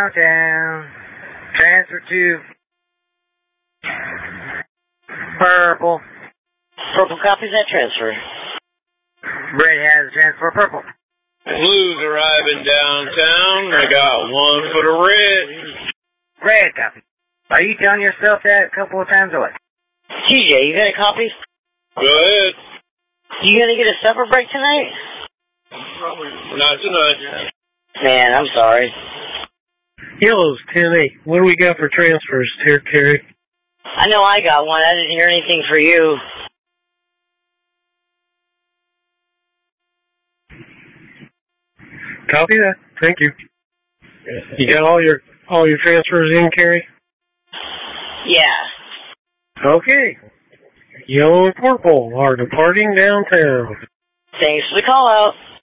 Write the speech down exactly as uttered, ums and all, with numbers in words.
downtown. Transfer to purple. Purple copies that transfer. Red has a transfer purple. Blue's arriving downtown. I got one for the red. Red copy. Are you telling yourself that a couple of times or what? T J, you got a copy? Go ahead. You gonna get a supper break tonight? Not tonight. Man, I'm sorry. Yellow's ten eight. What do we got for transfers here, Carrie? I know I got one. I didn't hear anything for you. Copy that. Thank you. You got all your all your transfers in, Carrie? Yeah. Okay. Yellow and purple are departing downtown. Thanks for the call out.